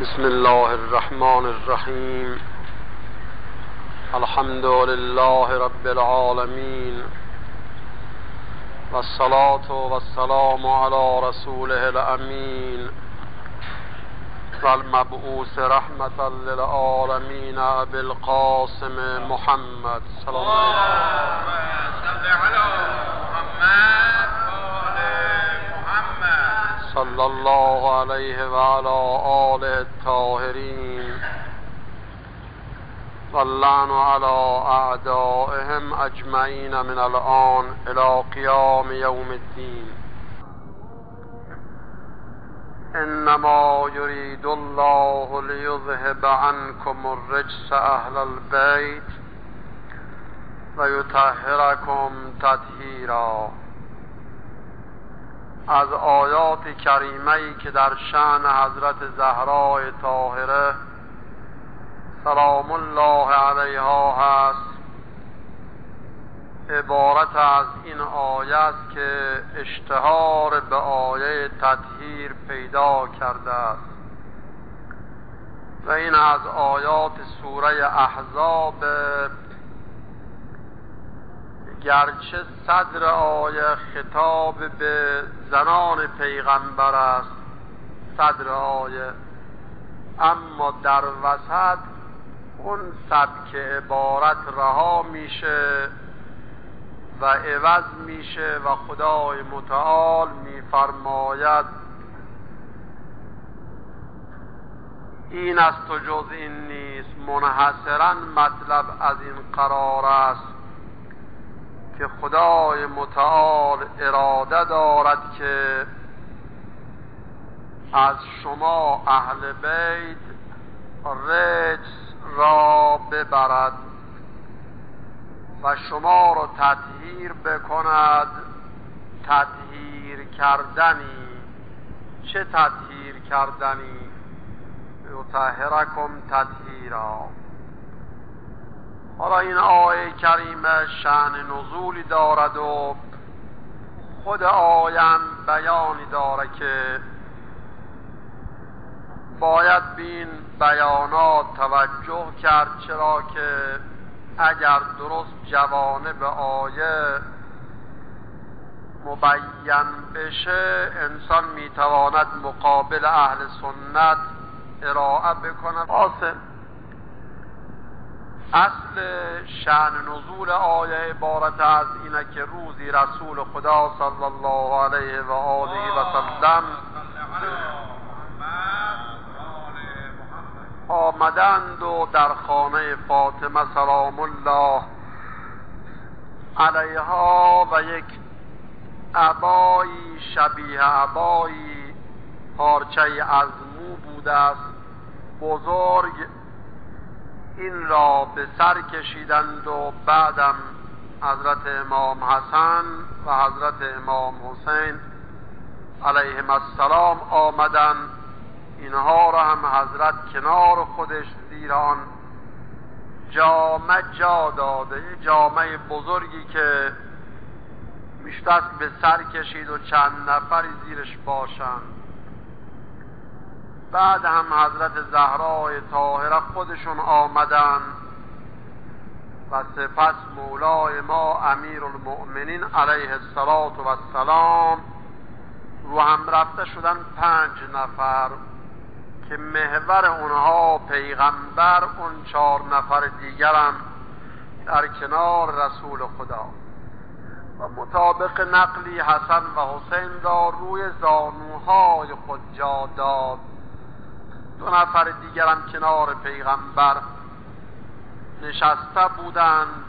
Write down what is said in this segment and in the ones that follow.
بسم الله الرحمن الرحیم. الحمد لله رب العالمین والصلاة والسلام علی رسوله الامین والمبعوث رحمة للعالمین ابی القاسم محمد صلی الله صلی الله علیه و علی آله الطاهرین واللعن علی اعدائهم اجمعین من الآن الی قیام یوم الدین. انما یرید الله لیذهب عنکم الرجس اهل البیت و یطهرکم تطهیرا. از آیات کریمه‌ای که در شأن حضرت زهرای طاهره سلام الله علیها هست، عبارت از این آیه است که اشتهار به آیه تطهیر پیدا کرده است و این از آیات سوره احزاب، گرچه صدر آیه خطاب به زنان پیغمبر است صدر آیه، اما در وسط اون سبک عبارت رها میشه و عوض میشه و خدای متعال میفرماید این است و جز این نیست. منحصرا مطلب از این قرار است که خدای متعال اراده دارد که از شما اهل بیت رجس را ببرد و شما را تطهیر بکند. تطهیر کردنی. چه تطهیر کردنی؟ یطهرکم تطهیرا. حالا این آیه کریمه شأن نزولی دارد و خود آیه بیانی داره که باید به این بیانات توجه کرد، چرا که اگر درست جوانب آیه مبین بشه انسان میتواند مقابل اهل سنت ارائه بکنه. اصل شأن نزول آیه عبارت از اینه که روزی رسول خدا صلی الله علیه و آله و سلم آمدند و در خانه فاطمه سلام الله علیها و یک عبایی شبیه عبایی پارچه از مو بوده است بزرگ، این را به سر کشیدند و بعدم حضرت امام حسن و حضرت امام حسین علیهم السلام آمدند. اینها را هم حضرت کنار خودش زیر آن جامه جا داده، جامه بزرگی که میشتست به سر کشید و چند نفری زیرش باشند. بعد هم حضرت زهرای طاهره خودشون آمدن و سپس مولای ما امیر المؤمنین علیه السلام رو هم رفته شدن 5 نفر که محور اونها پیغمبر، اون 4 نفر دیگرم در کنار رسول خدا و مطابق نقلی حسن و حسین را روی زانوهای خود جا داد. 2 نفر دیگرم کنار پیغمبر نشسته بودند.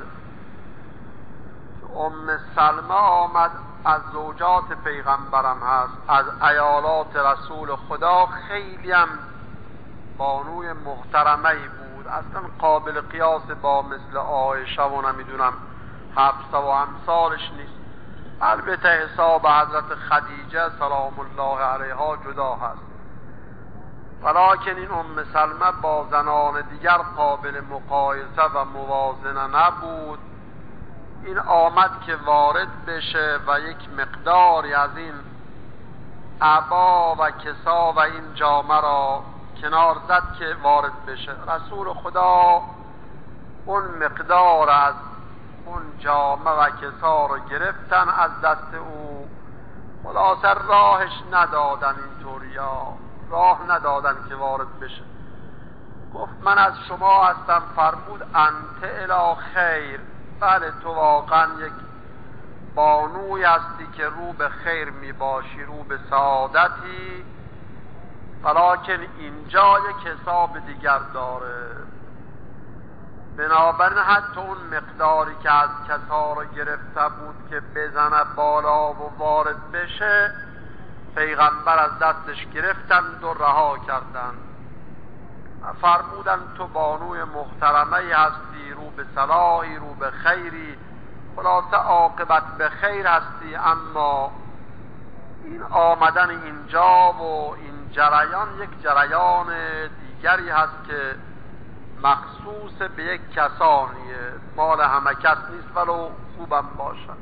ام سلمه آمد، از زوجات پیغمبرم هست، از عیالات رسول خدا، خیلی هم بانوی محترمه‌ای بود، اصلا قابل قیاس با مثل عایشه و نمیدونم حفصه و امثالش نیست. البته حساب حضرت خدیجه سلام الله علیها جدا هست، ولکن این ام سلمه با زنان دیگر قابل مقایسه و موازنه نبود. این آمد که وارد بشه و یک مقداری از این عبا و کسا و این جامه را کنار زد که وارد بشه. رسول خدا اون مقدار از اون جامه و کسا رو گرفتن از دست او، خلاصه راهش ندادن، اینطوریا راه ندادن که وارد بشه. گفت من از شما هستم. فرمود انت الی خیر، بله تو واقعا یک بانوی هستی که رو به خیر می باشی، رو به سعادتی، ولیکن اینجا یک حساب دیگر داره. بنابراین حتی اون مقداری که از کسا رو گرفته بود که بزنه بالا و وارد بشه، پیغمبر از دستش گرفتند و رها کردند. فرمودن تو بانوی محترمه هستی، رو به صلاحی، رو به خیری، خلاصه عاقبت به خیر هستی، اما این آمدن اینجا و این جریان یک جریان دیگری هست که مخصوص به یک کسانیه، مال همه کس نیست ولو خوبم باشن.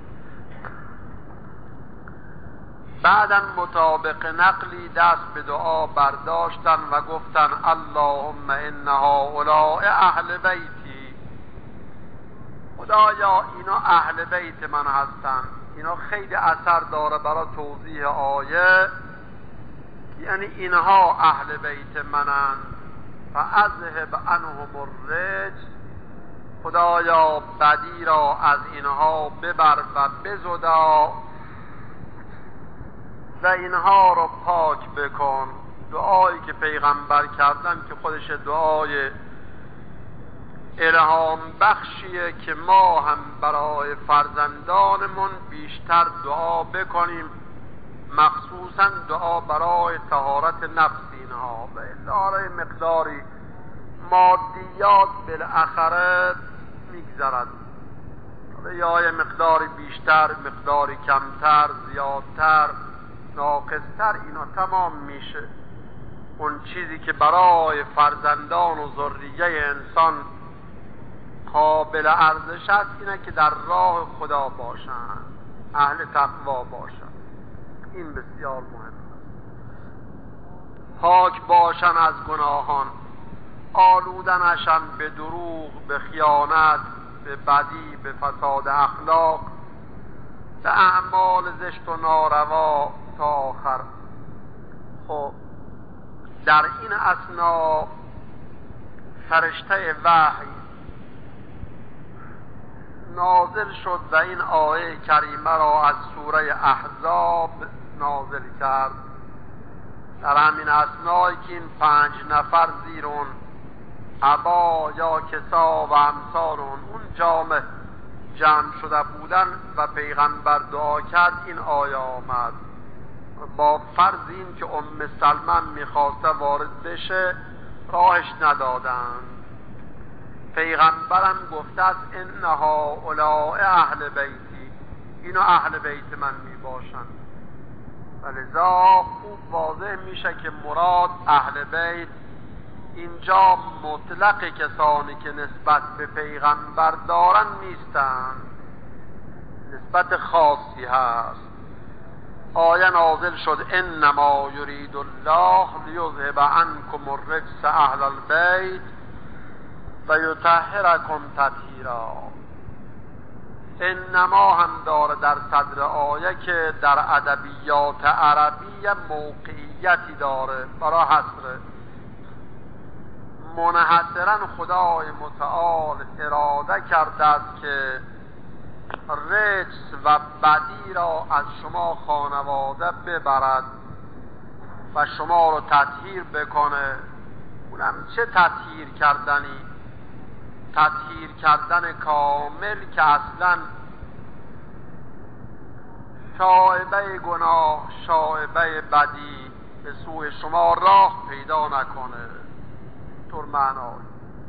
بعداً مطابق نقلی دست به دعا برداشتن و گفتن اللهم ان هؤلاء اهل بیتی، خدایا اینا اهل بیت من هستن. اینا خیلی اثر داره برای توضیح آیه، یعنی اینها اهل بیت منن. فاذهب عنهم الرجس، خدایا بدی را از اینها ببر و بزدا و اینها رو پاک بکن. دعایی که پیغمبر کردن که خودش دعای الهام بخشیه که ما هم برای فرزندانمون بیشتر دعا بکنیم، مخصوصا دعا برای طهارت نفس اینها. و الا مقداری مادیات بالاخره میگذرد، یا یه مقداری بیشتر، مقداری کمتر، زیادتر، ناقصتر، اینا تمام میشه. اون چیزی که برای فرزندان و ذریه انسان قابل ارزش است اینه که در راه خدا باشن، اهل تقوا باشن. این بسیار مهم است. پاک باشن از گناهان، آلودنشن به دروغ، به خیانت، به بدی، به فساد اخلاق، به اعمال زشت و ناروا تا آخر. خب در این اثنا فرشته وحی نازل شد و این آیه کریمه را از سوره احزاب نازل کرد. در همین اثنایی که این 5 نفر زیر اون عبا یا کسا و امثال اون جامع جمع شده بودن و پیغمبر دعا کرد، این آیه آمد. با فرض این که ام سلمم میخواسته وارد بشه، راهش ندادند. پیغمبرم گفته است ان هؤلاء اهل بیتی، اینا اهل بیت من میباشند. ولذا خوب واضح میشه که مراد اهل بیت اینجا مطلق کسانی که نسبت به پیغمبر دارن نیستند، نسبت خاصی هست. آیه نازل شد انما یرید الله لیذهب عنکم الرجس اهل البیت و یطهرکم تطهیرا. انما هم داره در صدر آیه که در ادبیات عربی موقعیتی داره برای حصر. منحصرا خدای متعال اراده کرده است که رجس و بدی را از شما خانواده ببرد و شما رو تطهیر بکنه. اونم چه تطهیر کردنی؟ تطهیر کردن کامل که اصلا شائبه گناه، شائبه بدی به سوی شما راه پیدا نکنه. طور معنای.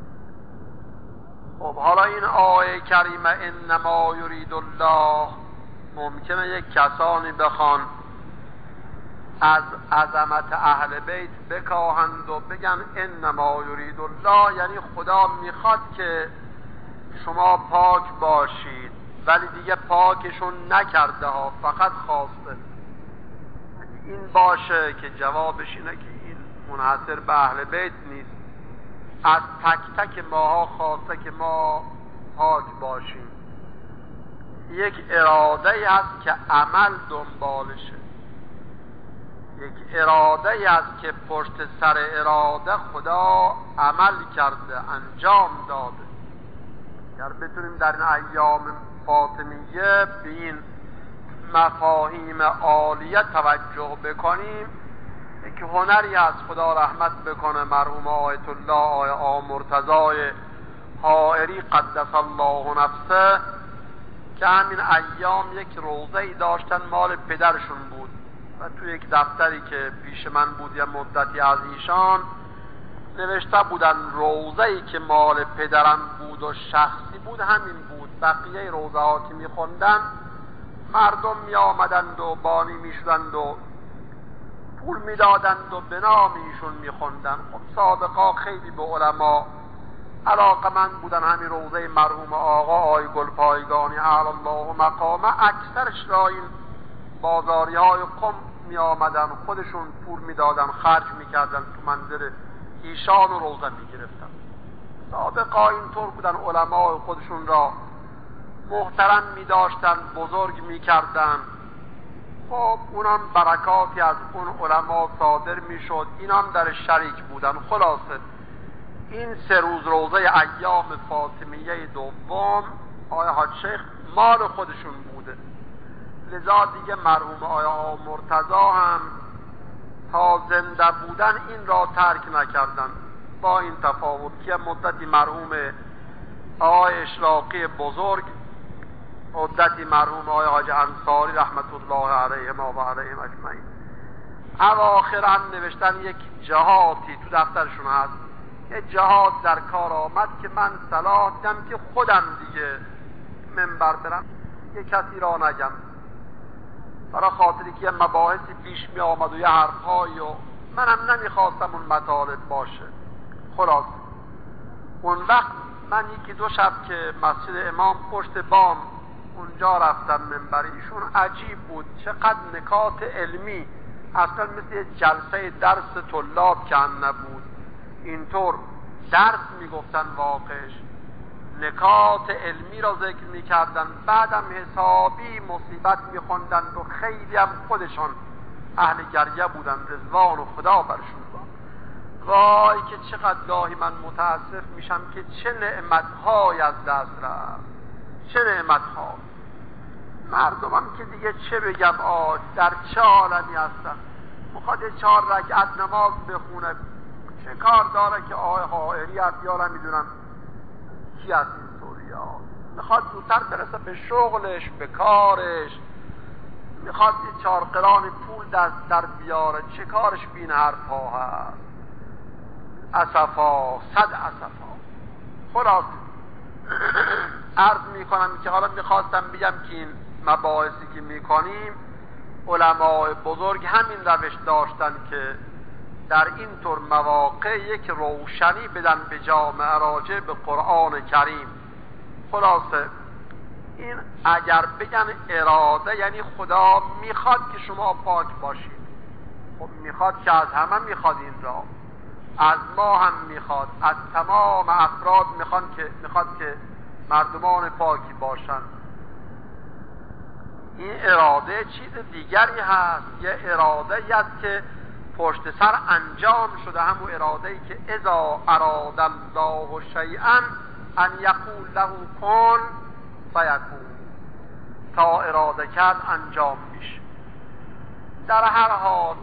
خب حالا این آیه کریمه انما یرید الله، ممکنه یک کسانی بخوان از عظمت اهل بیت بکاهند و بگن انما یرید الله، یعنی خدا میخواد که شما پاک باشید، ولی دیگه پاکشون نکرده ها، فقط خواسته. این باشه که جوابش اینه که این منحصر به اهل بیت نیست، از تک تک ماها خواسته که ما پاک باشیم. یک اراده ای هست که عمل دنبالشه، یک اراده ای هست که پشت سر اراده خدا عمل کرده، انجام داده. اگر بتونیم در این ایام فاطمیه به این مفاهیم عالیه توجه بکنیم، یک هنری هست. خدا رحمت بکنه مرحوم آیت الله آقا مرتضی حائری قدس الله نفسه، که همین ایام یک روضه‌ای داشتن، مال پدرشون بود و توی یک دفتری که پیش من بود یه مدتی از ایشان نوشته بودن روضه‌ای که مال پدرم بود و شخصی بود همین بود. بقیه روضه ها که میخوندن مردم می آمدند و بانی می شدند و پول می دادند و به نام ایشون می خوندن. خب سابقا خیلی به علما علاقمند بودن. همین روضه مرحوم آقا آی گلپایگانی اعلی الله مقامه، اکثرش را این بازاری های قم می آمدن، خودشون پول می دادن، خرج می کردن، تو منزل ایشان و روضه می گرفتن. سابقا اینطور بودن، علما خودشون را محترم می داشتن، بزرگ می کردن. خب اونم برکاتی از اون علما صادر می شد، اینام در شریک بودن. خلاصه این 3 روز روزه ایام فاطمیه دوم آیا حاج شیخ مال خودشون بوده، لذا دیگه مرحوم آیا مرتضی هم تا زنده بودن این را ترک نکردن، با این تفاوت که مدتی مرحوم آقای اشراقی بزرگ، مدتی مرحوم آقای حاج انصاری رحمت الله علیهم و علیهم اجمعین. اواخر هم نوشتن یک جهاتی تو دفترشون هست، یک جهات در کار آمد که من صلاح دیدم که خودم دیگه منبر برم، یک کسی را نگم، برای خاطری که یه مباحثی پیش می آمد و یه حرفهایی و منم نمیخواستم اون مطالب باشه. خلاص اون وقت من 1-2 شب که مسجد امام پشت بام اونجا رفتم منبر ایشون، عجیب بود چقدر نکات علمی، اصلا مثل جلسه درس طلاب که هم نبود، اینطور درس میگفتن، واقعش نکات علمی را ذکر میکردن، بعدم حسابی مصیبت میخوندند و خیلی هم خودشان اهل گریه بودن، رضوان و خدا برشون باد. وای که چقدر گاهی من متاسف میشم که چه نعمت‌های از دست رفت، چه نعمت‌ها. مردمم که دیگه چه بگم، در چه عالمی هستن، میخواد 4 رکعت نماز بخونه، چه کار داره که حائری هست یا نمیدونم کی هست این طوری ها، میخواد زودتر برسه به شغلش، به کارش، میخواد 4 قران پول در بیاره، چه کارش بین حرفا هست. اسفا، 100 اسفا. خلاص عرض میکنم که حالا میخواستم بگم که این مباحثی که میکنیم علماء بزرگ همین روش داشتن که در این طور مواقع یک روشنی بدن به جامعه راجع به قرآن کریم. خلاصه این اگر بگن اراده یعنی خدا میخواد که شما پاک باشید، خب میخواد که از همه میخواد، این را از ما هم میخواد، از تمام افراد میخواد که مردمان پاکی باشن. این اراده چیز دیگری هست، یه اراده است که پشت سر انجام شده، همون اراده ای که اذا اراد الله شیئا ان یقول له کن فیکون، تا اراده کرد انجام میشه. در هر حال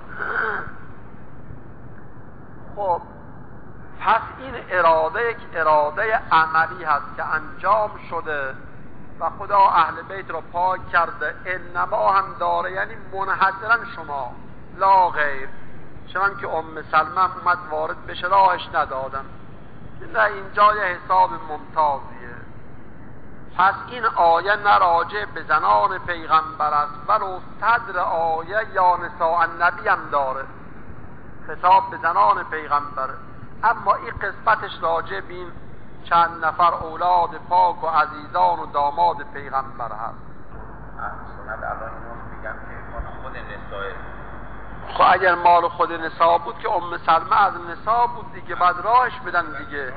خب پس این اراده یک اراده عملی هست که انجام شده و خدا اهل بیت را پاک کرده. انما هم داره یعنی منحصرا شما لا غیر، چون که ام سلمه اومد وارد بشه راهش ندادن، نه اینجا یه حساب ممتازیه. پس این آیه نه راجع به زنان پیغمبر است، ولو صدر آیه یا نساء النبی هم داره، خطاب به زنان پیغمبره، اما این قسمتش راجع به این چند نفر اولاد پاک و عزیزان و داماد پیغمبر هست. سنت الان اینو میگم که خود نساء خب اگر مال خود نصاب بود که ام سلمه از نصاب بود دیگه، بعد راهش بدن دیگه.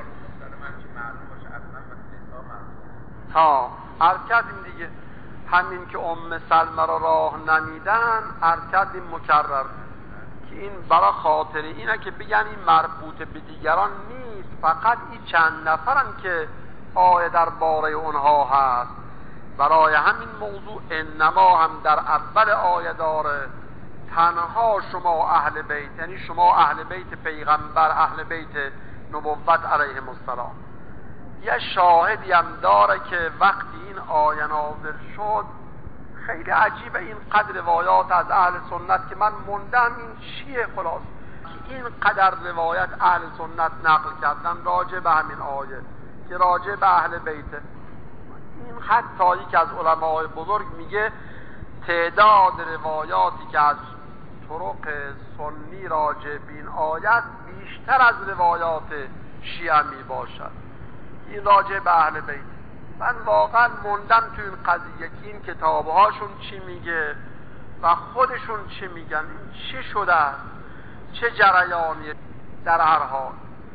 ها عرض کردیم دیگه، همین که ام سلمه را راه نمیدن عرض کردیم مکرر که این برای خاطر اینه که بگن این مربوط به دیگران نیست، فقط این چند نفرن که آیه در باره اونها هست. برای همین موضوع انما هم در اول آیه داره تنها شما اهل بیت، یعنی شما اهل بیت پیغمبر، اهل بیت نبوت علیهم السلام. یه شاهدی هم داره که وقتی این آیه نازل شد، خیلی عجیبه این قدر روایات از اهل سنت که من موندم این چیه خلاص که این قدر روایت اهل سنت نقل کردن راجع به همین آیه که راجع به اهل بیته. این حتی یک از علمای بزرگ میگه تعداد روایاتی که از طرق سنی راجع به این آیت بیشتر از روایات شیعه می باشد. این راجع به اهل بیت. من واقعا موندم تو این قضیه که این کتابهاشون چی میگه و خودشون چی میگن، این چی شده، چه جریانیه. در هر حال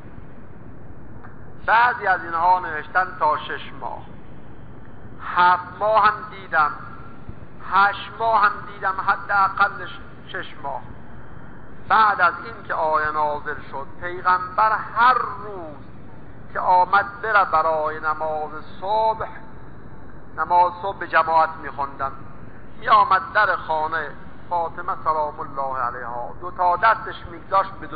بعضی از اینها نوشتن تا 6 ماه، 7 ماه هم دیدم، 8 ماه هم دیدم، حداقل 6 ماه. بعد از این که آیه نازل شد پیغمبر هر روز که آمد بره برای نماز صبح به جماعت میخوندن، می آمد در خانه فاطمه سلام الله علیها، 2 تا دستش میگذاشت به 2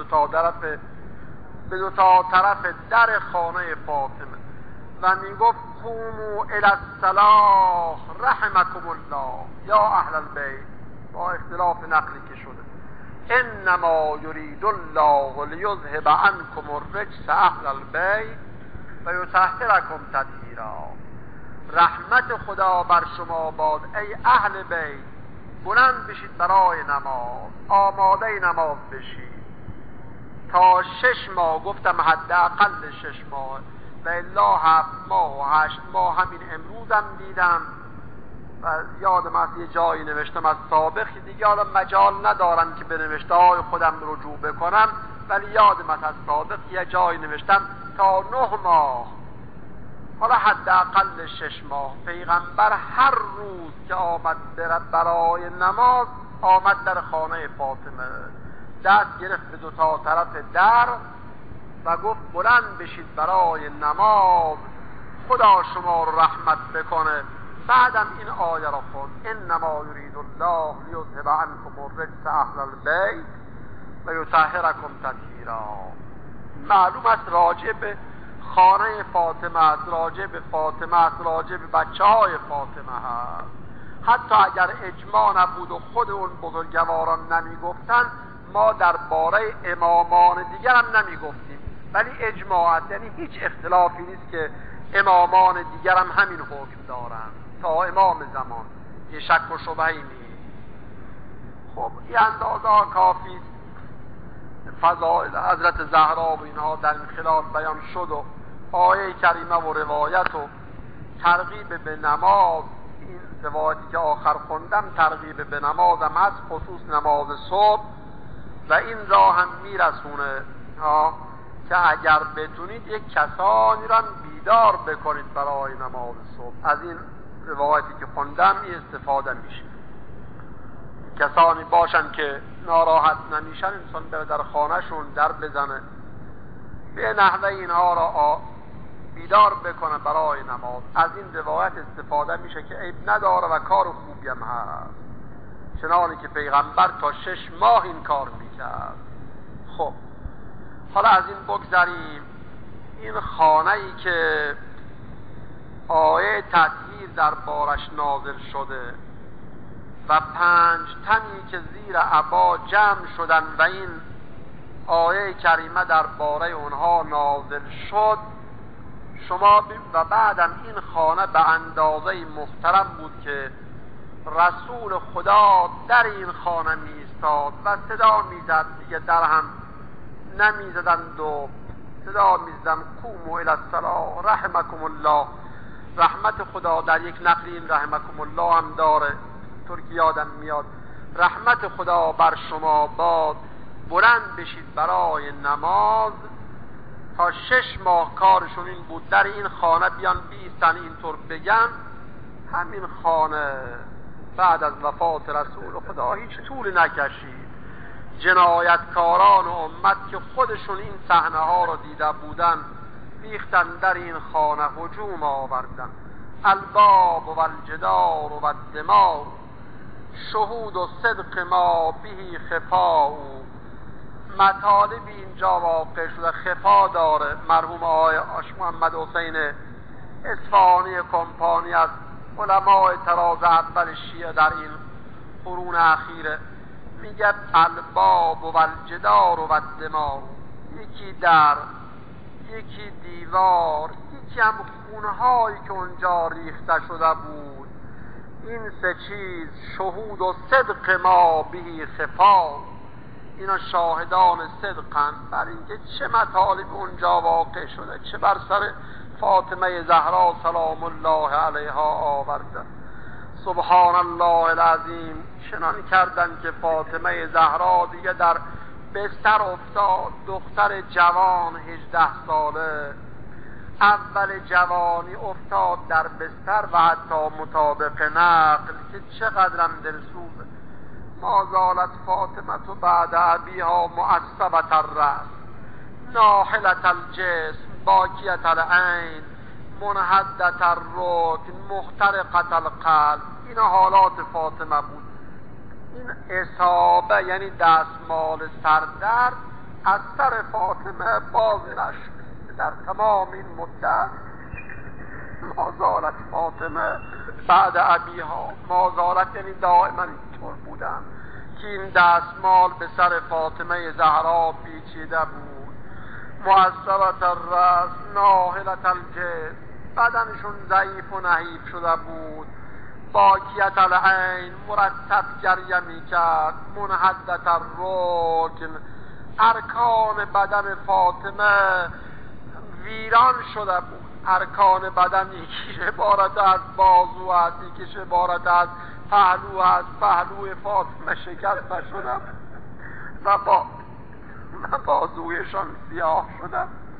تا طرف در خانه فاطمه و میگفت قوموا الی الصلاة رحمکم الله یا اهل البیت، با اختلاف نقلی که شده. انما یرید الله لیذهب عنکم الرجس اهل البیت و یطهرکم تطهیرا. رحمت خدا بر شما باد ای اهل بیت، بلند بشید برای نماز، آماده نماز بشید. تا 6 ماه گفتم، حداقل 6 ماه و الا 7 ماه و 8 ماه. همین امروزم دیدم و یادم از یه جایی نوشتم از سابقی دیگه، حالا مجال ندارم که به نوشته های خودم رجوع بکنم، ولی یادم از سابق یه جایی نوشتم تا 9 ماه، حالا حداقل 6 ماه. پیغمبر هر روز که آمد برای نماز آمد در خانه فاطمه، دست گرفت به 2 تا طرف در و گفت بلند بشید برای نماز، خدا شما رو رحمت بکنه. بعدم این آیه را خوند انما یرید الله لیذهب عنکم الرجس اهل البیت و یطهرکم تطهیرا. معلوم است راجع به خانه فاطمه است، راجع به فاطمه است، راجع به بچه‌های فاطمه هست. حتی اگر اجماع نبود و خود اون بزرگواران نمیگفتن، ما درباره امامان دیگر هم نمیگفتیم، ولی اجماع است، یعنی هیچ اختلافی نیست که امامان دیگر هم همین حکم دارن تا امام زمان، یه شک و شبهه‌ای نیست. خب این اندازه کافی است. فضائل حضرت زهرا و اینها در این خلال بیان شد و آیه کریمه و روایت و ترغیب به نماز. این روایتی که آخر خوندم ترغیب به نماز هم هست، خصوص نماز صبح، و این را هم میرسونه که اگر بتونید یک کسانی را بیدار بکنید برای نماز صبح. از این روایتی که خوندم این استفاده میشه. کسانی باشن که ناراحت نمیشن، انسان بره در خانهشون در بزنه، به نحوه اینها را بیدار بکنه برای نماز. از این روایت استفاده میشه که عیب نداره و کار خوبی هم هست، چنانی که پیغمبر تا 6 ماه این کار میکرد. خب حالا از این بگذریم. این خانه‌ای که آیه تطهیر در بارش نازل شده و 5 تنی که زیر عبا جمع شدن و این آیه کریمه در باره اونها نازل شد، شما و بعدم این خانه به اندازه محترم بود که رسول خدا در این خانه می ایستاد و صدا می زد، دیگه در هم نمی زدند و صدا می زدند قوموا الی الصلاة رحمکم الله. رحمت خدا در یک نقل این رحمکم الله هم داره، طور که یادم میاد رحمت خدا بر شما باد، بلند بشید برای نماز. تا 6 ماه کارشون این بود در این خانه بیان بیستن اینطور بگن. همین خانه بعد از وفات رسول خدا هیچ طول نکشید، جنایتکاران امت که خودشون این صحنه ها رو دیده بودن ریختن در این خانه، هجوم آوردن. الباب و الجدار و الدماغ شهود و صدق ما بهی خفا. مطالبی اینجا واقع شده خفا داره. مرحوم آقای محمد حسین اصفهانی کمپانی از علمای طراز اول شیعه در این قرون اخیره میگه الباب و الجدار و الدماغ، یکی در، یکی دیوار، یکی هم خونهایی که اونجا ریخته شده بود. این 3 چیز شهود و صدق ما بهی خفا، اینا شاهدان صدقن بر اینکه چه مطالب اونجا واقع شده، چه بر سر فاطمه زهرا سلام الله علیها آوردن. سبحان الله العظیم. چنان کردن که فاطمه زهرا دیگه در بستر افتاد، دختر جوان 18 ساله، اول جوانی افتاد در بستر و حتی مطابق نقل که چقدرم دلسوزه. ما زالت فاطمه بعد ابیها معصبت الرأس ناحلت الجسم باکیت العین منحدت الرکن محترقت القلب. این حالات فاطمه بود. این اصابه یعنی دستمال سردرد از سر فاطمه باز نشد در تمام این مدت. ما زالت فاطمه بعد ابیها، ما زالت یعنی دائما اینطور بودن که این دستمال به سر فاطمه زهرا پیچیده بود. معصبت الرأس ناحلت الجسم، بدنشون ضعیف و نحیف شده بود. باکیت العین مرتب گریه میکرد. منحدت الرکن، ارکان بدن فاطمه ویران شده بود. ارکان بدن یکیش عبارت از بازو است، یکیش عبارت از پهلو است. پهلوی فاطمه شکسته شده و بازویشان سیاه شده.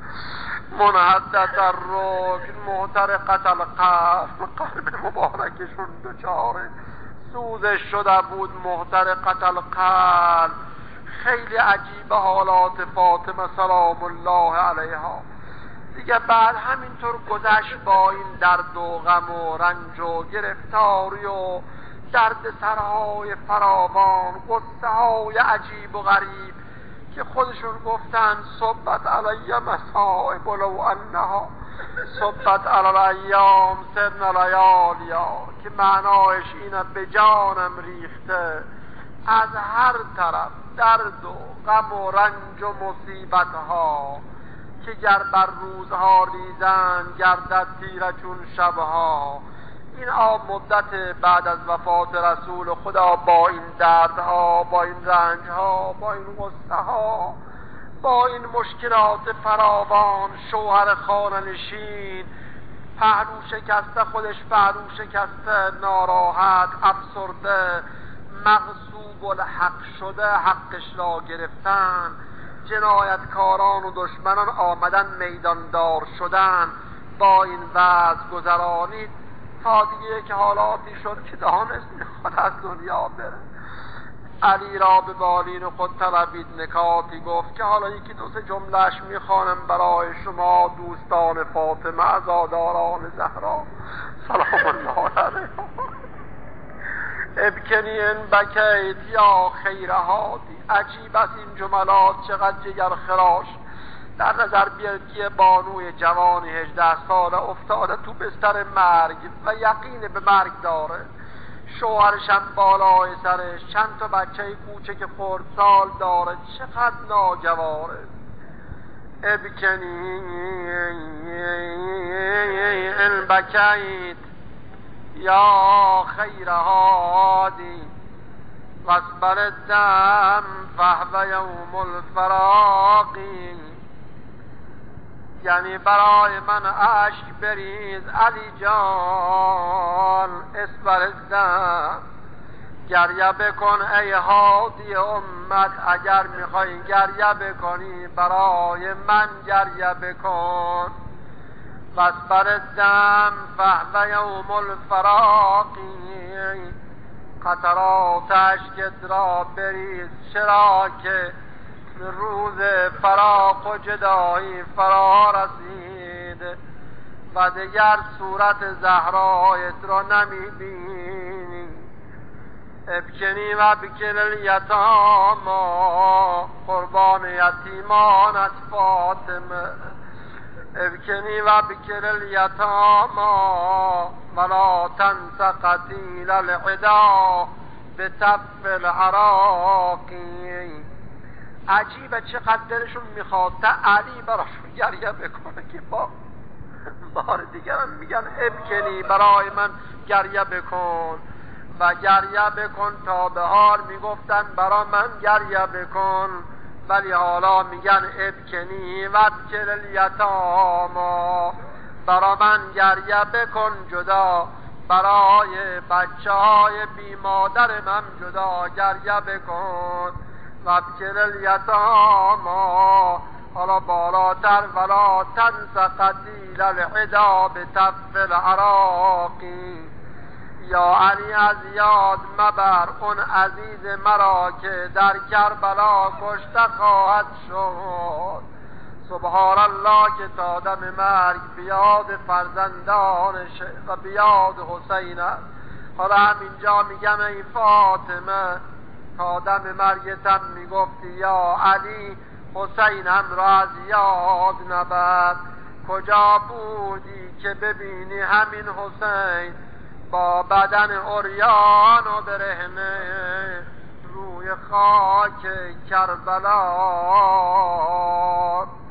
منحدت الرکن محترقت القلب، قلب مبارکشون دچار سوزش شده بود. محترقت القلب. خیلی عجیبه حالات فاطمه سلام الله علیها. دیگه بعد همینطور گذشت با این درد و غم و رنج و گرفتاری و درد سرهای فراوان، قصه های عجیب و غریب که خودشون گفتن صبت علی مصائب لو انها صبت علی الایام سرن لیالیا، که معنایش اینه به جانم ریخته از هر طرف درد و غم و رنج و مصیبت ها، که گر بر روزها ریزن گردد تیره چون شبها. این مدت بعد از وفات رسول خدا با این دردها، با این رنجها، با این غصه ها، با این مشکلات فراوان، شوهر خانه نشین پهلو شکسته، خودش پهلو شکسته، ناراحت، افسرده، مغصوب الحق شده، حقش را گرفتن، جنایتکاران و دشمنان آمدن میداندار شدن. با این وضع گذرانید تا دیگه که حالاتی شد که دانست میخواد از دنیا بره. علی را به بالین خود طلبید، نکاتی گفت که حالا یکی 2 جملهش میخوانم برای شما دوستان فاطمه، عزاداران زهرا سلام الله علیها. ابکنی ان بکیت یا خیر هادی. عجیب است این جملات، چقدر جگر خراش. در نظر بیارید که بانوی جوانی 18 ساله افتاده تو بستر مرگ و یقین به مرگ داره. شوهرش هم بالای سرش، چند تا بچه کوچک خردسال داره، چقدر ناگواره. ابکنی ان بکیت یا خیر هادی واصبر الدم فهو یوم الفراقی. یعنی برای من اشک بریز علی جان، اصبر الدم، گریه بکن ای هادی امت، اگر میخوای گریه بکنی برای من گریه بکن. بس بر دم فهو یوم الفراقی، قطرات اشکت را بریز چرا که روز فراق و جدایی فرا رسید و دیگر صورت زهرایت را نمیبینی. ابکنی و بکل الیتاما، قربان یتیمانت فاطمه. ابکنی و بکل الیتاما ولا تنس قتیل العدا بتف العراقی. عجیبه چقدر دلشون میخواد تا علی براشون گریه بکنه که بار دیگرم میگن ابکنی برای من گریه بکن و گریه بکن تا بهار میگفتن برای من گریه بکن، ولی حالا میگن ابکنی و ابکل الیتاما، برای من گریه بکن جدا، برای بچه های بی مادرم هم جدا گریه بکن. و ابکل الیتاما، حالا بالاتر ولا تنس قتیل العدا بتف العراقی. یا علی از یاد مبر اون عزیز مرا که در کربلا کشته خواهد شد. سبحان الله که تا دم مرگ بیاد فرزندانش و بیاد حسین است. حالا همینجا میگم ای فاطمه تا دم مرگتم میگفتی یا علی حسین هم را از یاد نبر. کجا بودی که ببینی همین حسین با بدن عریان و برهنه روی خاک کربلا